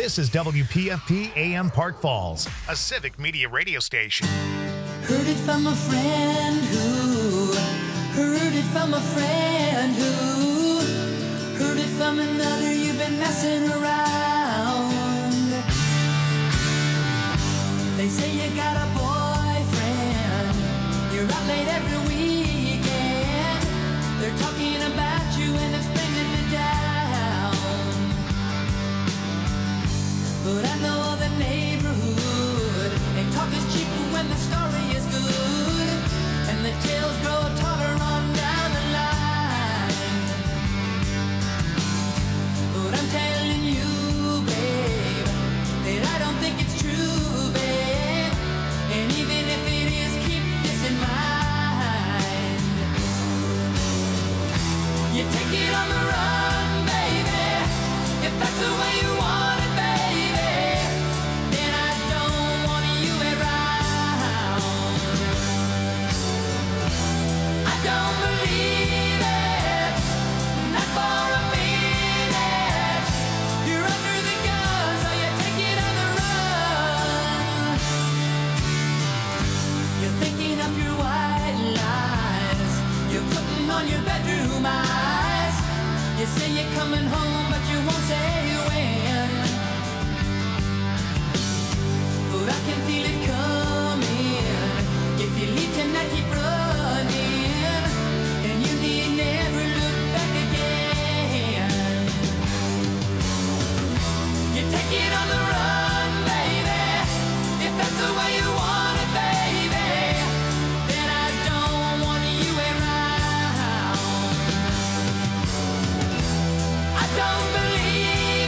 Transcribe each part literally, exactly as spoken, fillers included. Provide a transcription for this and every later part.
This is W P F P A M Park Falls, a civic media radio station. Heard it from a friend who, heard it from a friend who, heard it from another, you've been messing around. They say you got a boyfriend, you're out late every weekend. They're talking about you and it's bringing me down. But I know the neighborhood, and talk is cheap when the story is good, and the tales grow taller on down the line. But I'm telling you, babe, that I don't think it's true, babe. And even if it is, keep this in mind. You take it on the run, baby, if that's the way you want it, baby. Then I don't want you around. I don't believe it, not for a minute. You're under the gun, so you take it on the run. You're thinking of your white lies, you're putting on your bedroom eyes. You say you're coming home, but you won't say when. But I can feel it coming. If you leave tonight, keep running, and you need never look back again. You take it on the run, baby, if that's the way you want it, baby. Then I don't want you around. I don't believe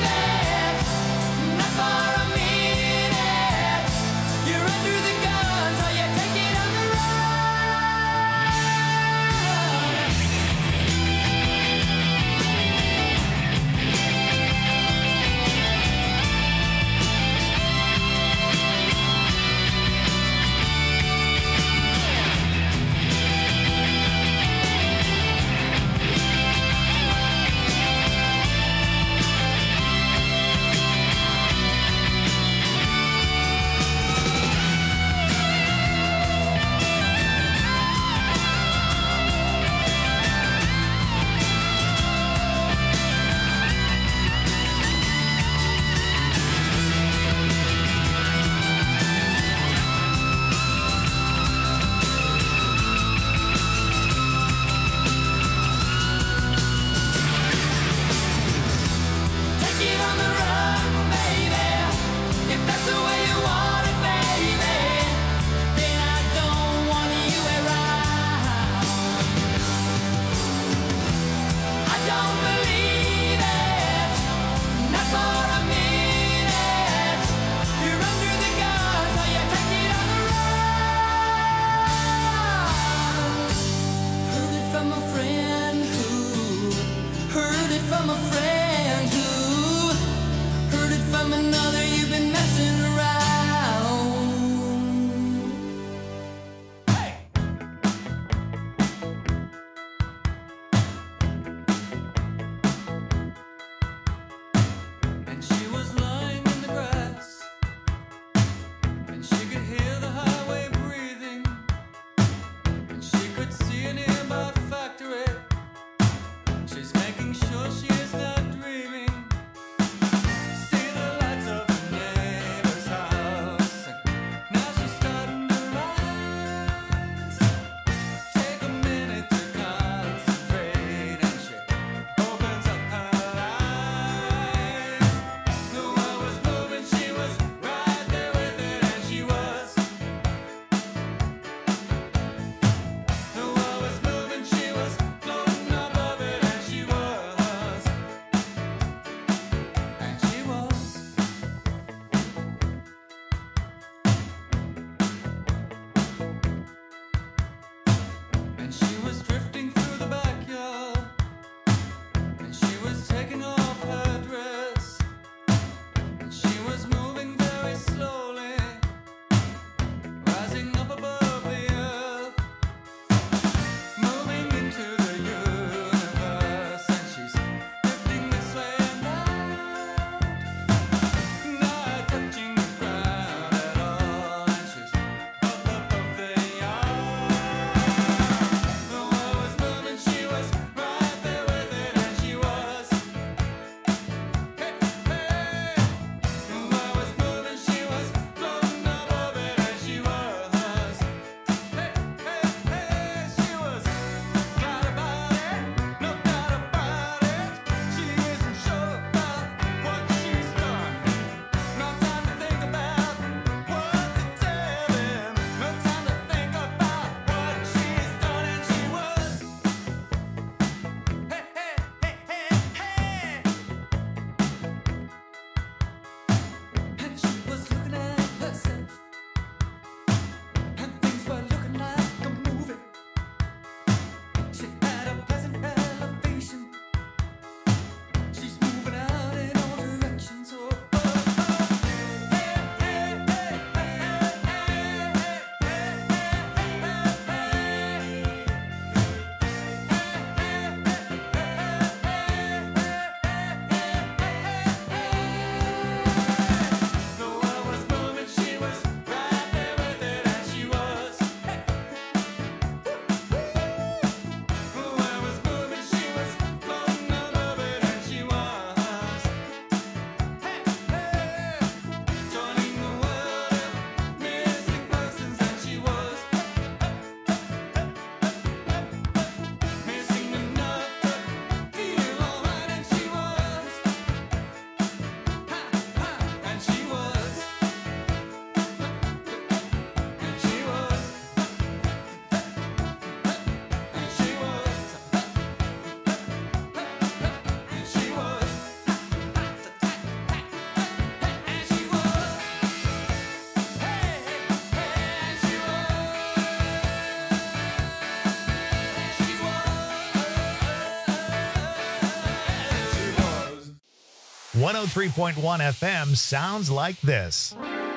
one oh three point one F M sounds like this.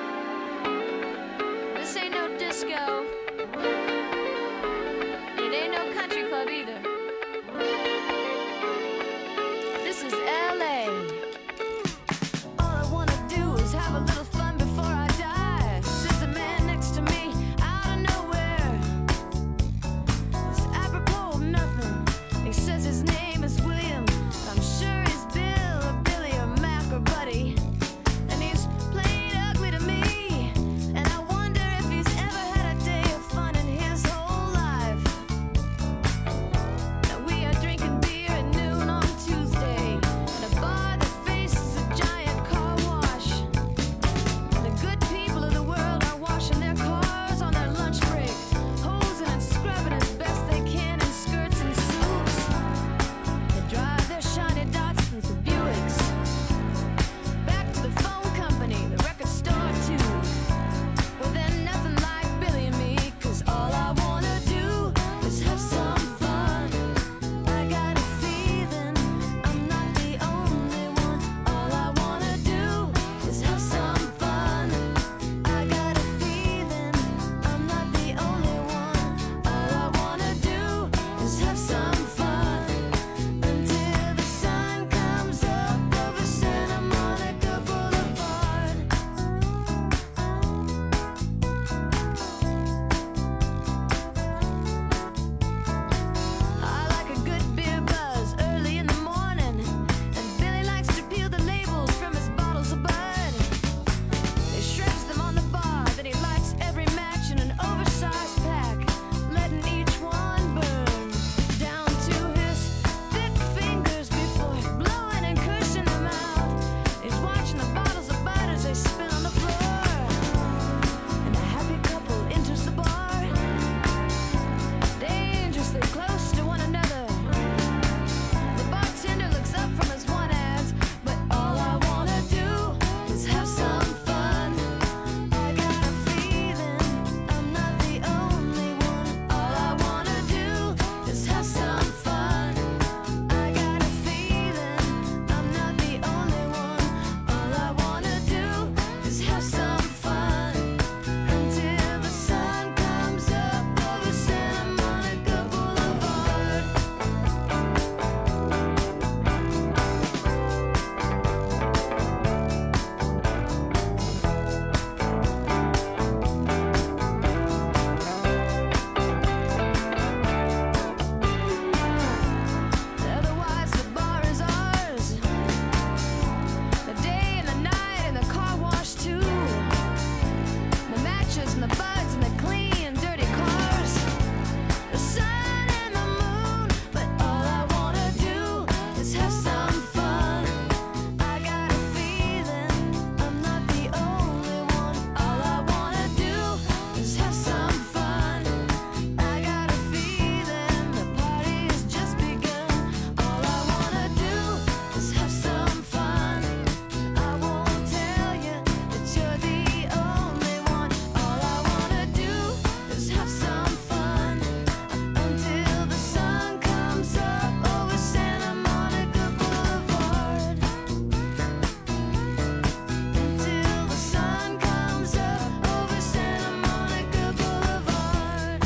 This ain't no disco. It ain't no country club either. This is L A. All I wanna do is have a little fun before I die. Says the man next to me out of nowhere. It's apropos of nothing. He says his name is William. I'm sure he's Bill or Billy or Mac or Buddy. And he's played ugly to me. And I wonder if he's ever had a day of fun in his whole life. Now we are drinking beer at noon on Tuesday at a bar that faces a giant car wash. And the good people of the world are washing their cars on their lunch break, hosing and scrubbing as best they can in skirts and suits. They drive their shiny Datsuns and Buicks back to the phone company, the record store too. Well, then nothing like Billy and me, 'cause all I wanna do is have some fun. I got a feeling I'm not the only one. All I wanna do is have some fun. I got a feeling I'm not the only one. All I wanna do is have some fun until the sun comes up over Santa Monica Boulevard. I like a good beer buzz early in the morning, and Billy likes to peel the labels from his bottles of Bud. He shreds them on the bar, then he lights every match in an oversized pack, letting each one burn down to his thick fingers before blowing and cursing them out. He's watching the bottles of Bud as they spin on the floor, and a happy couple enters the bar, dangerously close to one another. The bartender looks up from his one ads, but all I wanna do is have some fun. I got a feeling I'm not the only one. All I wanna do is have some fun. I got a feeling I'm not the only one. All I wanna do is have some fun until the sun comes up over Santa Monica Boulevard. Otherwise, the bar is ours. The day and the night and the car wash too. The matches and the buds and the clean, dirty cars. The sun and the moon, but all I wanna do is have some fun. I got a feeling I'm not the only one. All I wanna do is have some fun. I got a feeling the party has just begun. All I wanna do is have some fun. I won't tell you that you're the only one. All I wanna do is have some fun until the sun comes up over Santa Monica Boulevard. Until the sun comes up over Santa Monica Boulevard.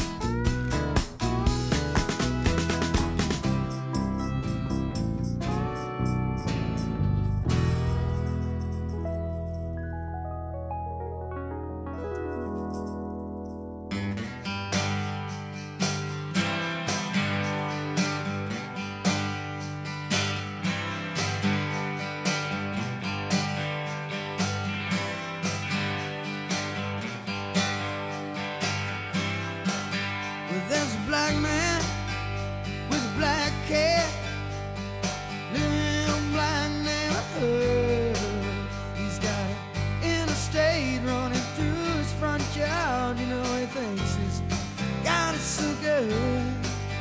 Well, there's a black man with a black cat living in a black neighborhood. He's got an interstate running through his front yard. You know, he thinks he's got it so good.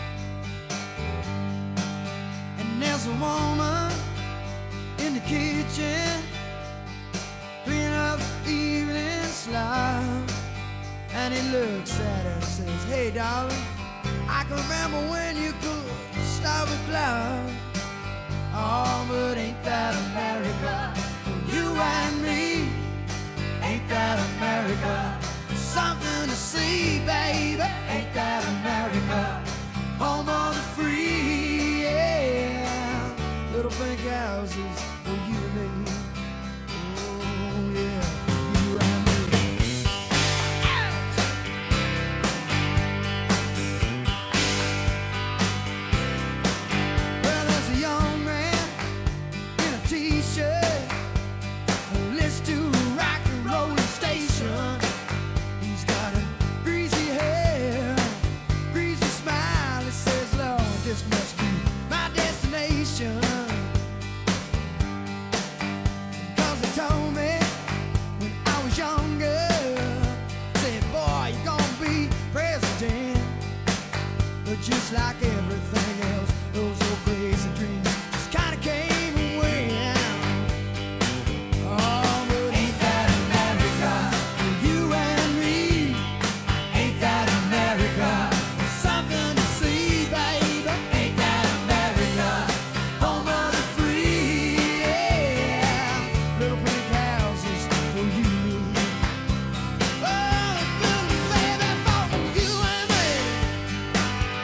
And there's a woman in the kitchen cleaning up the evening slop. And he looks at her and says, "Hey, darling, I can remember when you could stop a cloud. Oh, but ain't that America? For you and me, ain't that America? Something to see, baby. Ain't that America? Home of the free, yeah. Little pink houses for you and me. Oh, yeah, for you and me. Well, there's a young man in a t-shirt who listens to a rock and roll station. He's got a greasy hair, greasy smile. He says, Lord, this must be my destination. Cause they told me when I was younger, said, boy, you're gonna be president. But just like everything else, those old crazy dreams just kinda came and went. Oh, but ain't that America? For you and me, ain't that America? Something to see, baby. Ain't that America? Home of the free, yeah. Little pink houses for you. Oh, little baby, for you and me.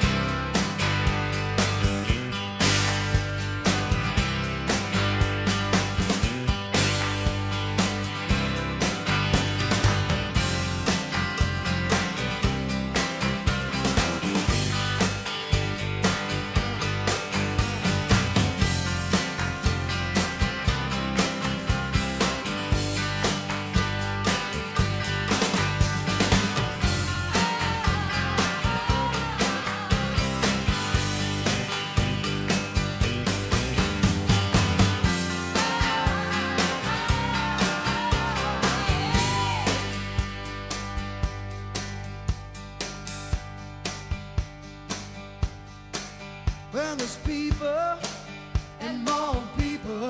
Well, there's people and more people.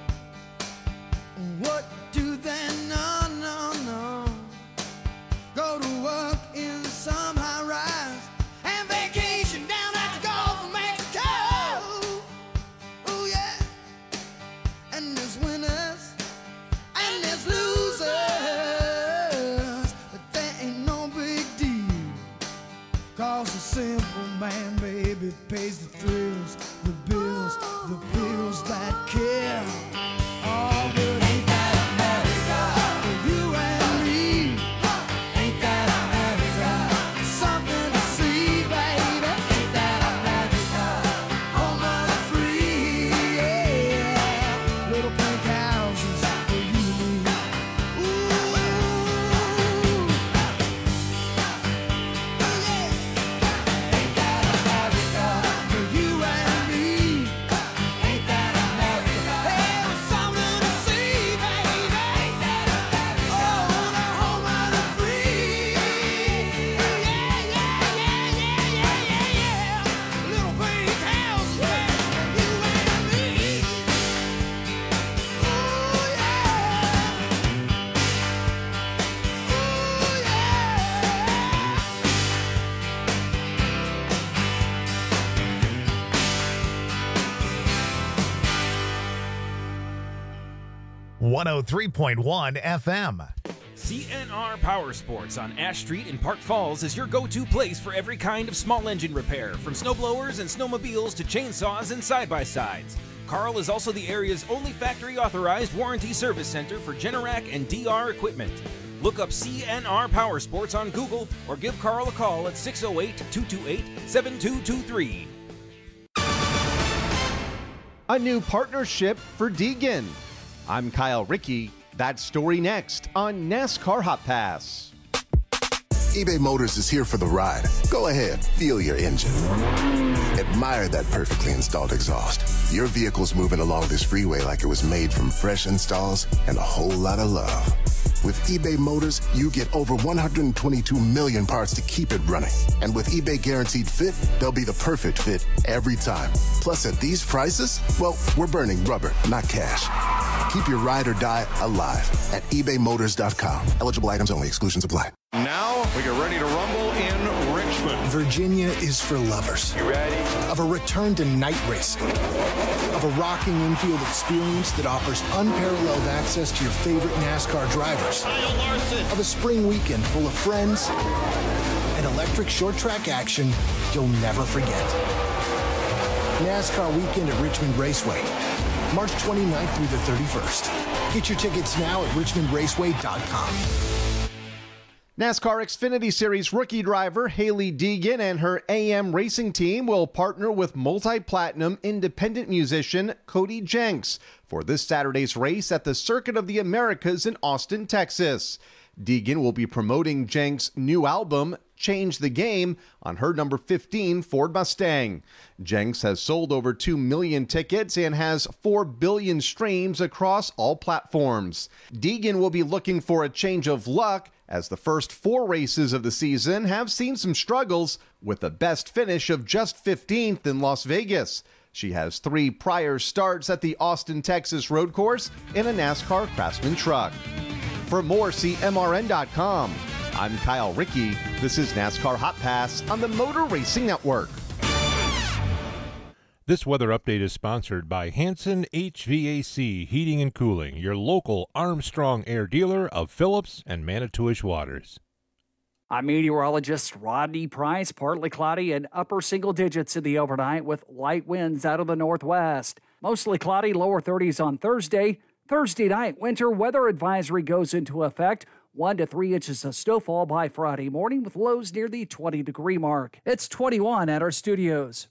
What do they know? No, no. Go to work in some high rise and vacation down at the Gulf of Mexico. Oh, yeah. And there's winners and there's losers. But that ain't no big deal. Cause the simple man, baby, pays the thrills, the bills, the bills that care. Oh, but ain't that America? For you and me, ain't that America? Something to see, baby. Ain't that America? Home of the free, yeah. Little pink houses for you and me. Ooh, oh, yeah. Ain't that America? For you and me, ain't that America? Hey, something to see, baby. Ain't that America? Oh, the home of the free. Yeah, yeah, yeah, yeah, yeah, yeah, yeah. Little pink house, yeah, for you and me. Ooh, yeah. Ooh, yeah. one oh three point one F M. C N R Power Sports on Ash Street in Park Falls is your go-to place for every kind of small engine repair, from snowblowers and snowmobiles to chainsaws and side-by-sides. Carl is also the area's only factory-authorized warranty service center for Generac and D R equipment. Look up C N R Power Sports on Google or give Carl a call at six oh eight, two two eight, seven two two three. A new partnership for Deegan. I'm Kyle Rickey. That story next on NASCAR Hot Pass. eBay Motors is here for the ride. Go ahead, feel your engine. Admire that perfectly installed exhaust. Your vehicle's moving along this freeway like it was made from fresh installs and a whole lot of love. With eBay Motors, you get over one hundred twenty-two million parts to keep it running. And with eBay Guaranteed Fit, they'll be the perfect fit every time. Plus, at these prices, well, we're burning rubber, not cash. Keep your ride or die alive at ebay motors dot com. Eligible items only. Exclusions apply. Now we get ready to rumble in Richmond. Virginia is for lovers. You ready? Of a return to night racing. A of a rocking infield experience that offers unparalleled access to your favorite NASCAR drivers, of a spring weekend full of friends and electric short track action you'll never forget. NASCAR Weekend at Richmond Raceway, March twenty-ninth through the thirty-first. Get your tickets now at richmond raceway dot com. NASCAR Xfinity Series rookie driver Hailie Deegan and her A M Racing team will partner with multi-platinum independent musician Cody Jenks for this Saturday's race at the Circuit of the Americas in Austin, Texas. Deegan will be promoting Jenks' new album, Change the Game, on her number fifteen Ford Mustang. Jenks has sold over two million tickets and has four billion streams across all platforms. Deegan will be looking for a change of luck, as the first four races of the season have seen some struggles, with the best finish of just fifteenth in Las Vegas. She has three prior starts at the Austin, Texas road course in a NASCAR Craftsman truck. For more, see M R N dot com. I'm Kyle Rickey. This is NASCAR Hot Pass on the Motor Racing Network. This weather update is sponsored by Hanson H V A C Heating and Cooling, your local Armstrong Air dealer of Phillips and Manitowish Waters. I'm meteorologist Rodney Price. Partly cloudy and upper single digits in the overnight with light winds out of the northwest. Mostly cloudy, lower thirties on Thursday. Thursday night, winter weather advisory goes into effect. One to three inches of snowfall by Friday morning with lows near the twenty degree mark. It's twenty-one at our studios.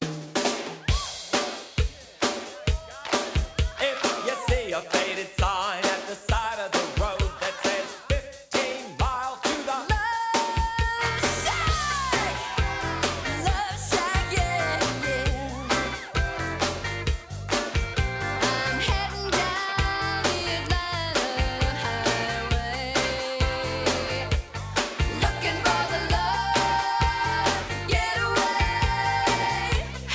If you see a faded sign at the side of the road that says fifteen miles to the Love Shack, Love Shack, yeah, yeah. I'm heading down the Atlanta highway, looking for the love getaway.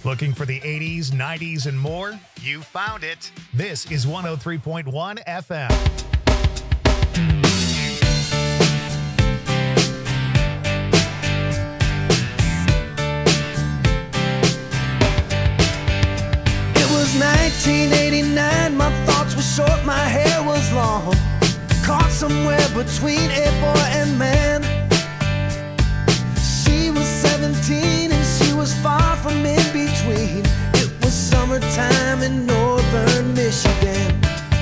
Looking for the eighties, nineties, and more? You found it. This is one oh three point one F M. It was nineteen eighty-nine, my thoughts were short, my hair was long. Caught somewhere between a boy and man. She was seventeen and she was far from in between. It was summertime in northern Michigan.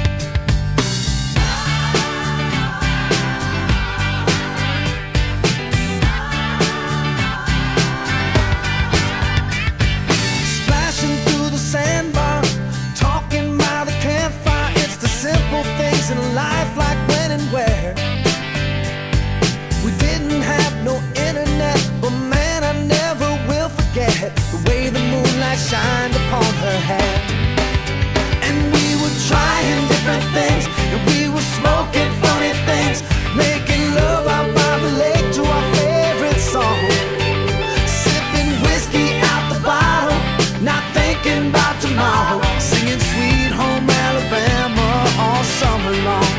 Splashing through the sandbar, talking by the campfire. It's the simple things in life, like when and where. We didn't have no internet, but man, I never will forget the way the moonlight shined upon her hair. And we were trying different things, and we were smoking funny things, making love out by the lake to our favorite song. Sipping whiskey out the bottle, not thinking about tomorrow, singing Sweet Home Alabama all summer long.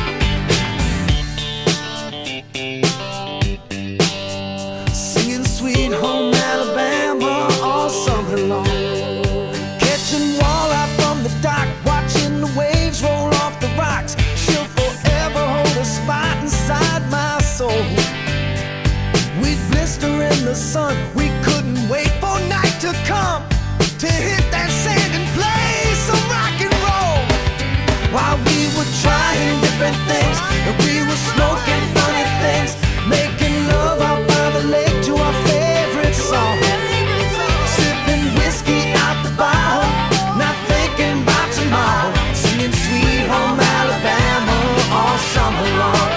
Singing Sweet Home Alabama all summer long. Catching walleye from the dock, watching the waves roll off the rocks. She'll forever hold a spot inside my soul. We'd blister in the sun, we couldn't wait for night to come to hit that sand and play some rock and roll. While we were trying different things, and we were smoking funny things, making love out by the lake to our favorite song. Sipping whiskey out the bottle, not thinking about tomorrow, singing Sweet Home Alabama all summer long.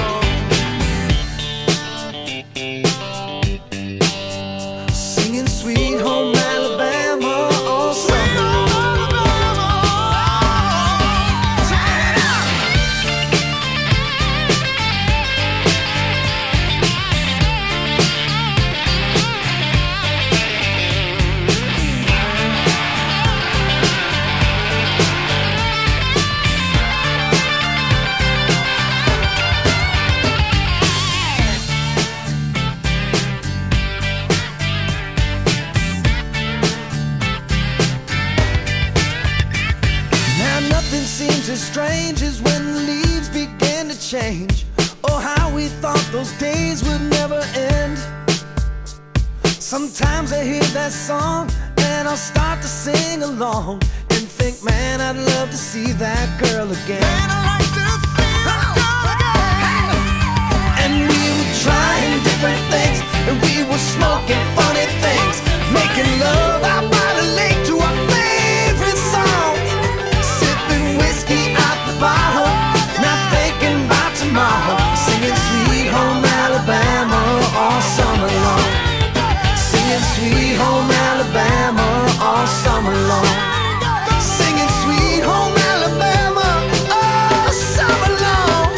Singing Sweet Home Alabama all summer long. Now nothing seems as strange as when the leaves begin to change. Oh, how we thought those days would never end. Sometimes I hear that song and I'll start to sing along and think, man, I'd love to see that girl again. Man, I'd like to see that girl again. And we were trying different things, and we were smoking funny things, making love out by the lake to our favorite songs. Sipping whiskey out the bottle, not thinking about tomorrow, singing Sweet Home Alabama all summer long. Singing Sweet Home Alabama all summer long. Singing Sweet Home Alabama all summer long.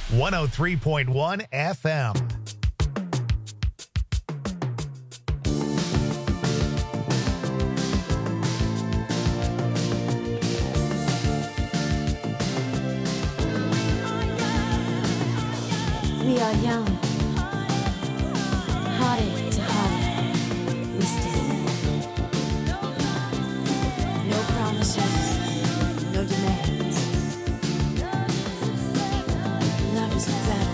one oh three point one F M. We are young, hearted to heart, we stand. No promises, no demands. Love is a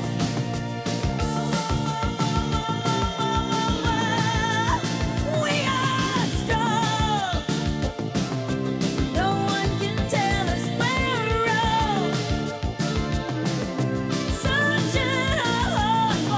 battlefield. We are strong. No one can tell us we're wrong. Sunshine.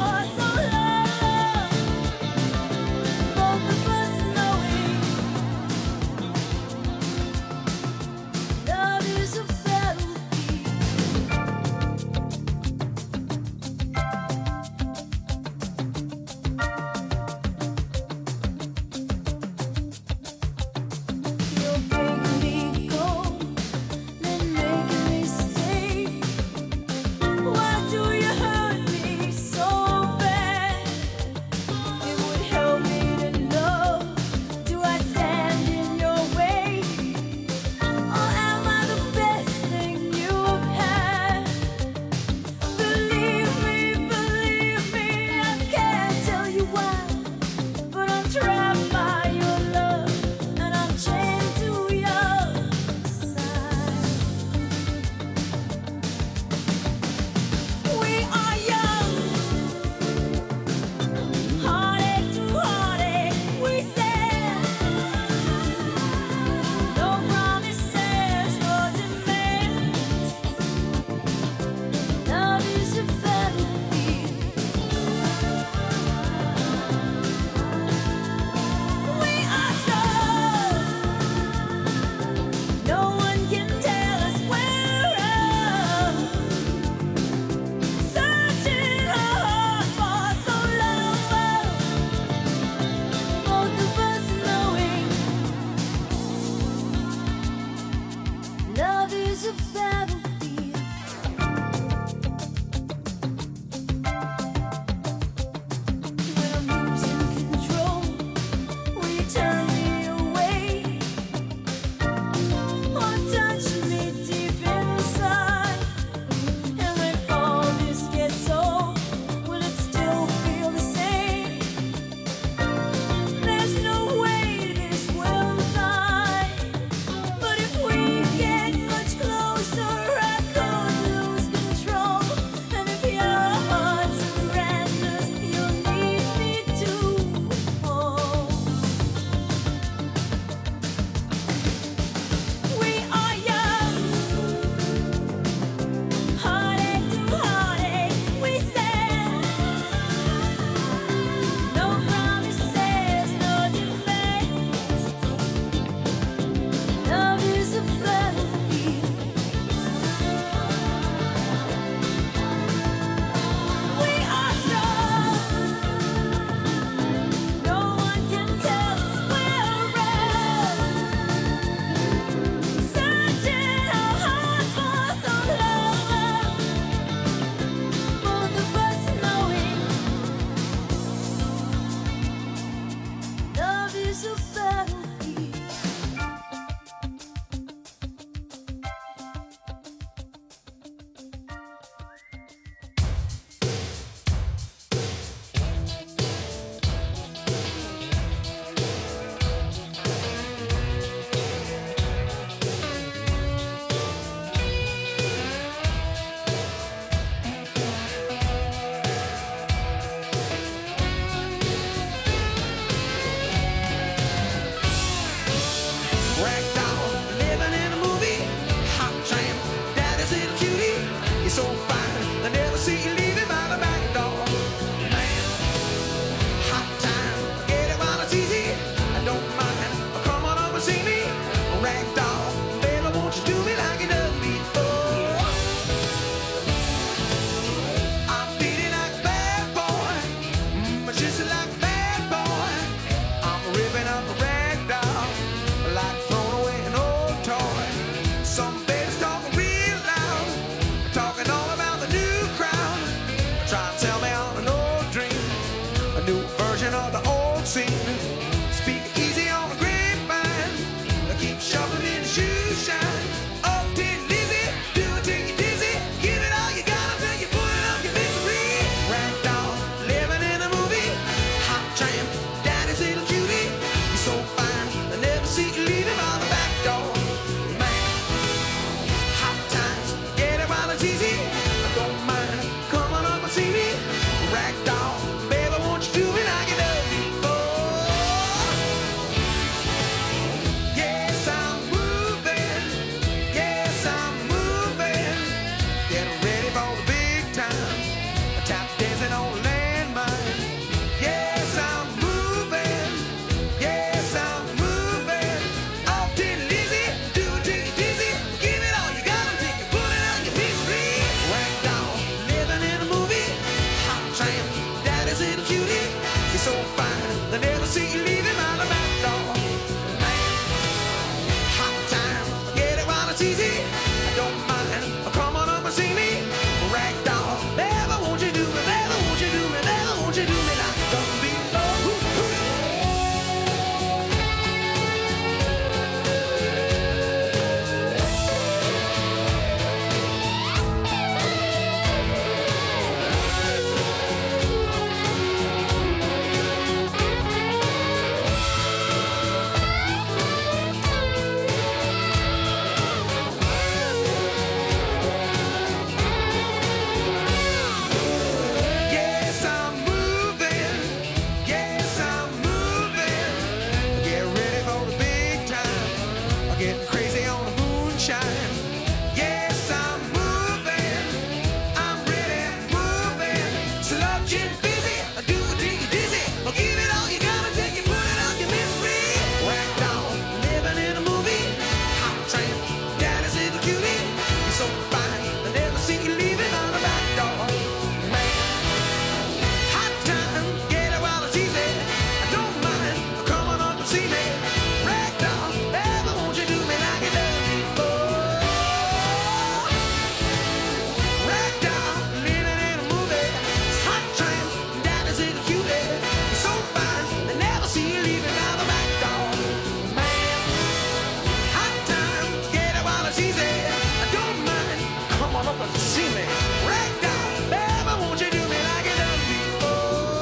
Get ready for the big time. Tap dancing on the landmine. Yes, I'm moving. Yes, I'm moving. Off to the Lizzy, do it till you're dizzy. Give it all you got until you put it on your history. Whacked down, living in a movie. Hot train, daddy's little cutie. You're so fine, they never see you leaving out the back door. Man, hot time, get it while it's easy. I don't mind, come on up and see me. Rag doll, never won't you do me, never won't you do me, never won't you do me like you done before. Yes, I'm moving. Yes, I'm moving. Get ready for the big time. I'm getting crazy on the moonshine. Yes, I'm moving. I'm ready, moving. Sludging busy. I do it till you're dizzy. I'll give it all you got until you put it on your misery. Whacked out, living in a movie. Hot train, daddy's little cutie. You're so fine, I never see you leaving on the back door. Man, hot time, get it while it's easy. I don't mind, come on up and see me. Ragdoll, ever won't you do me like you done before? Ragdoll, living in a movie. Hot train, daddy's little cutie. You're so fine, they never see you leaving out the back door. Man, hot time, get it while it's easy. I don't mind, come on up and see me. Ragdoll, ever won't you do me like you done before?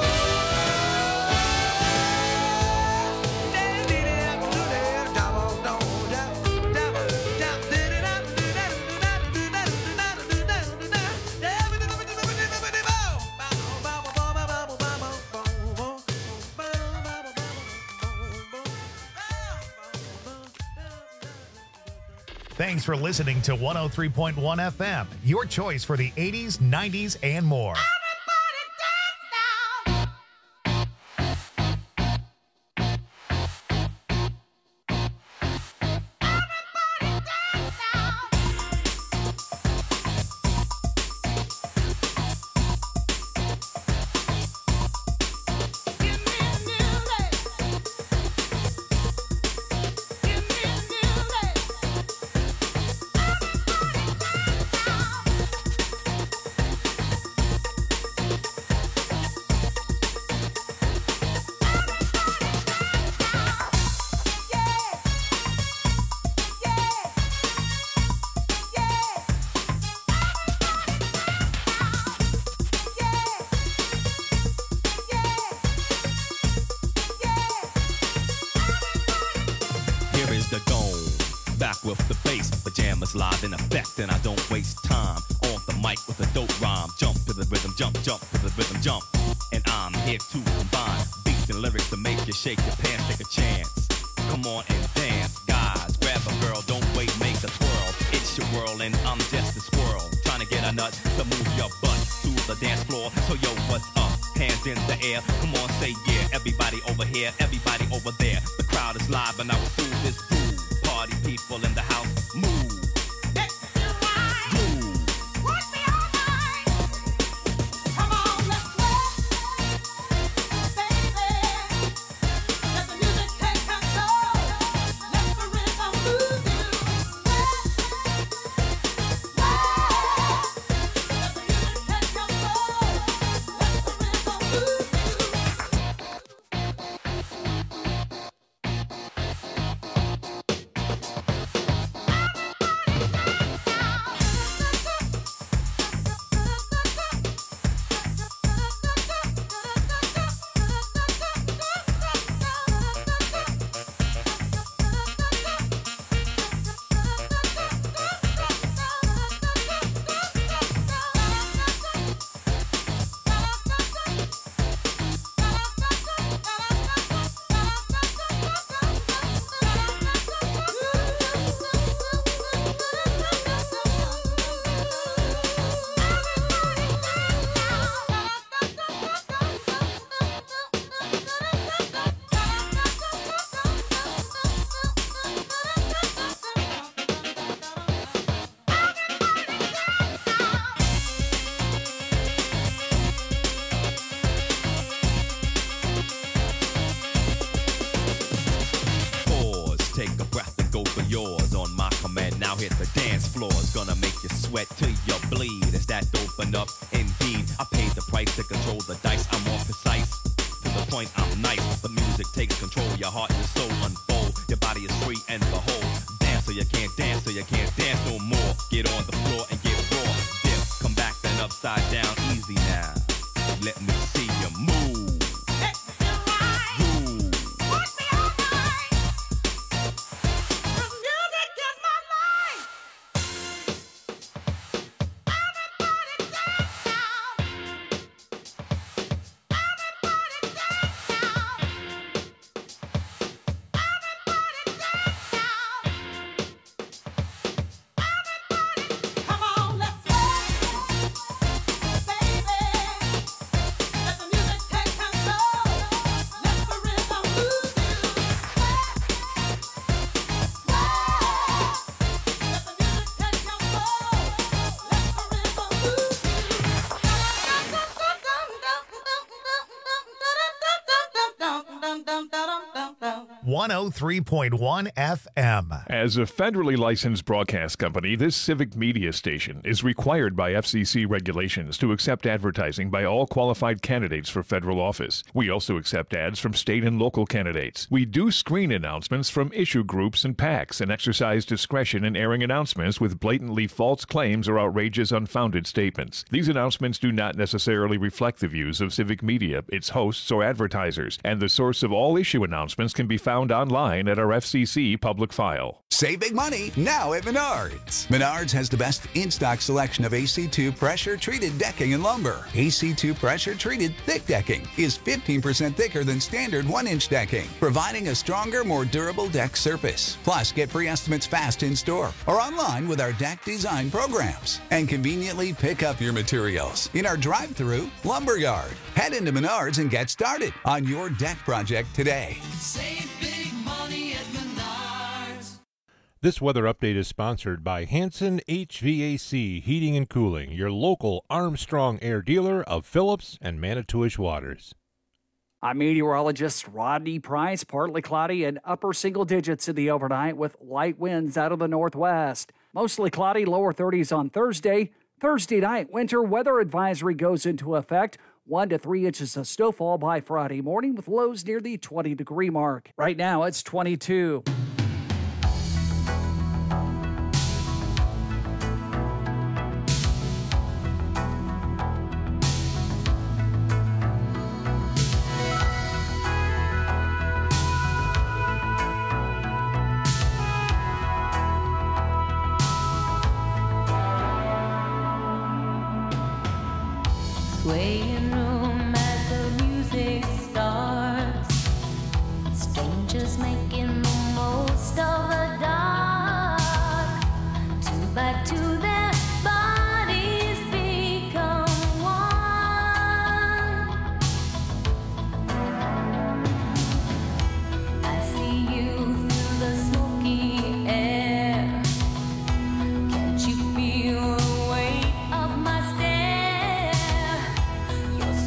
Thanks for listening to one oh three point one F M, your choice for the eighties, nineties, and more. Here is the dome, back with the bass, pajamas live in effect, and I don't waste time on the mic with a dope rhyme. Jump to the rhythm, jump, jump to the rhythm, jump, and I'm here to combine beats and lyrics to make you shake your pants, take a chance. Come on and dance, guys, grab a girl, don't wait, make a twirl. It's your world and I'm just a squirrel, trying to get a nut to move your butt to the dance floor. So yo, what's up? Hands in the air, come on, say yeah. Everybody over here, everybody over there. The crowd is live and I will do this groove. Party people in the house, move. sweat till you bleed. As that open up, indeed, I paid the price to control the dice. I'm more precise, to the point I'm nice. The music takes control, your heart and soul unfold. Your body is free and behold. Dance so you can't dance, so you can't dance no more. Get on the floor and get raw. Dip, come back then upside down, easy now. Let me see you move. one oh three point one F M. As a federally licensed broadcast company, this civic media station is required by F C C regulations to accept advertising by all qualified candidates for federal office. We also accept ads from state and local candidates. We do screen announcements from issue groups and PACs and exercise discretion in airing announcements with blatantly false claims or outrageous, unfounded statements. These announcements do not necessarily reflect the views of civic media, its hosts, or advertisers, and the source of all issue announcements can be found online at our F C C public file. Save big money now at Menards. Menards has the best in-stock selection of A C two pressure-treated decking and lumber. A C two pressure-treated thick decking is fifteen percent thicker than standard one-inch decking, providing a stronger, more durable deck surface. Plus, get free estimates fast in-store or online with our deck design programs. And conveniently pick up your materials in our drive-through Lumberyard. Head into Menards and get started on your deck project today. Save big money at Menards. This weather update is sponsored by Hanson H V A C Heating and Cooling, your local Armstrong Air dealer of Phillips and Manitowish Waters. I'm meteorologist Rodney Price. Partly cloudy and upper single digits in the overnight with light winds out of the northwest. Mostly cloudy, lower thirties on Thursday. Thursday night, winter weather advisory goes into effect. One to three inches of snowfall by Friday morning with lows near the twenty degree mark. Right now, it's twenty-two. Swaying room as the music starts. Strangers making the most of the dark. Two by two, their bodies become one. I see you through the smoky air. Can't you feel the weight of my stare? You're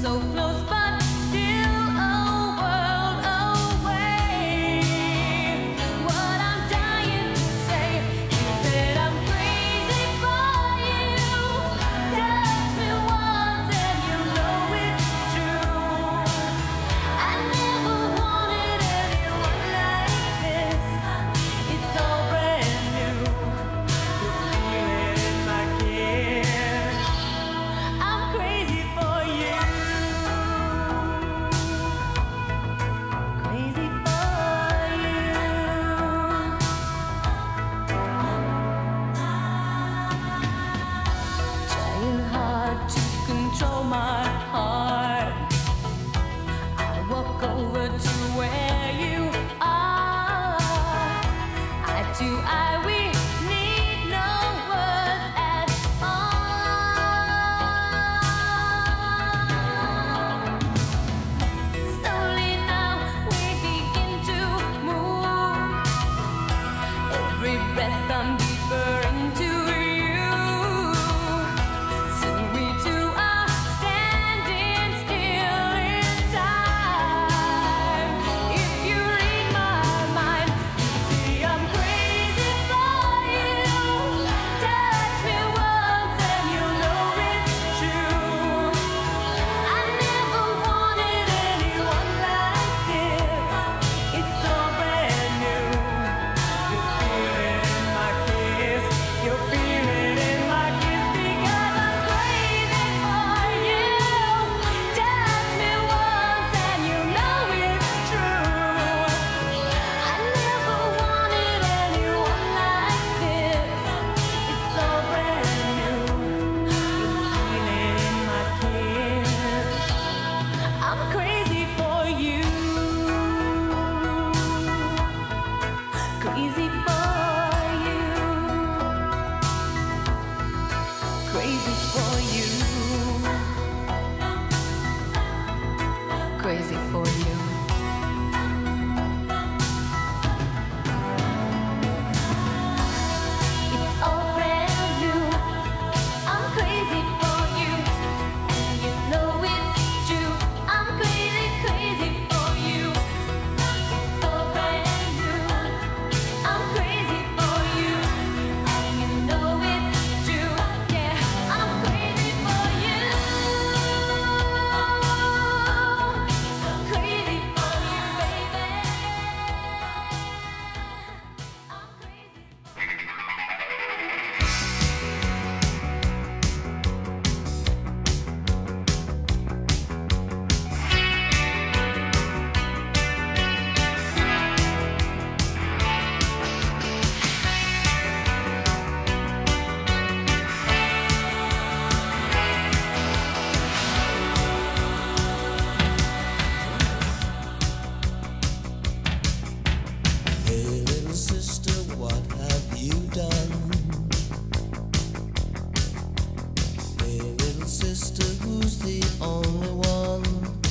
only one?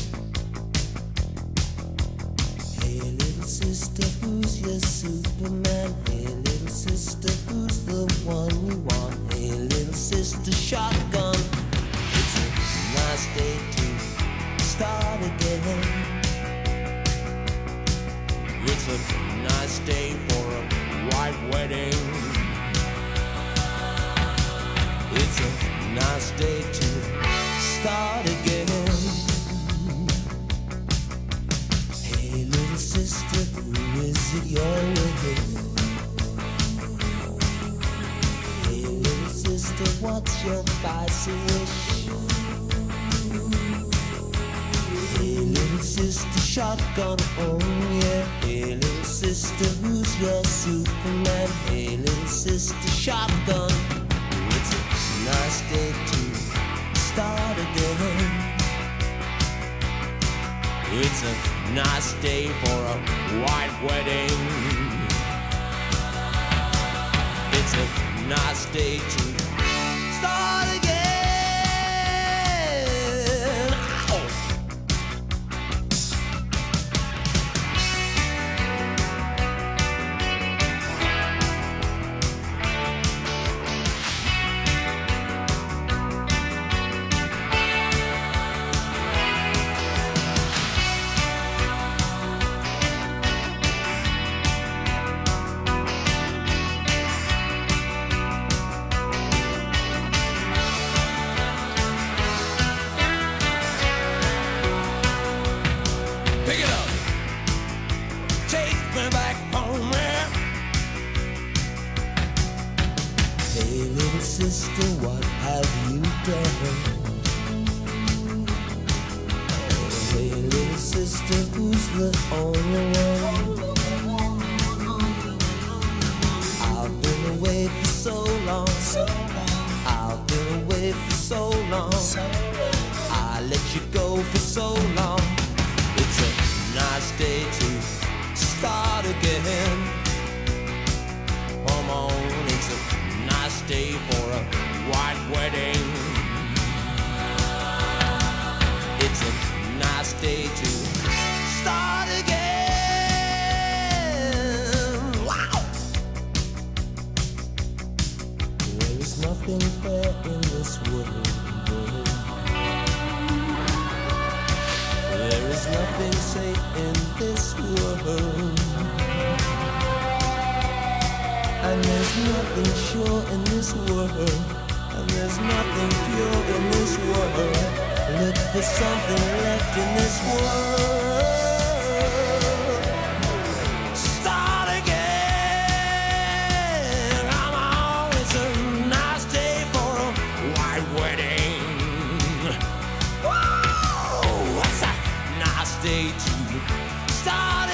Hey, little sister, who's your Superman? Hey, little sister, who's the one you want? Hey, little sister, shotgun. It's a nice day to start again. It's a nice day for a white wedding. It's a nice day to start again. Hey, little sister, who is it you're with? Hey, little sister, what's your vice wish? Hey, little sister, shotgun, oh yeah. Hey, little sister, who's your Superman? Hey, little sister, shotgun. It's a nice day to start again. It's a nice day for a white wedding. It's a nice day to start again. Ow. Pick it up. Take me back home, man. Hey, little sister, what have you done? Hey, little sister, who's the only one? I've been away for so long. I've been away for so long. I let you go for so long. It's a nice day to start again. Come on, it's a nice day for a white wedding. It's a nice day to start again. Wow! There is nothing fair in this world. There is nothing safe in this world. And there's nothing sure in this world. And there's nothing pure in this world. Look for something left in this world. Start again. Come on, it's a nice day for a white wedding. Whoa, what's that? Nice day to start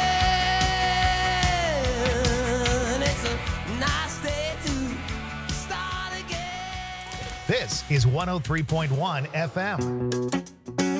again. It's a nice day to start again. This is one oh three point one F M.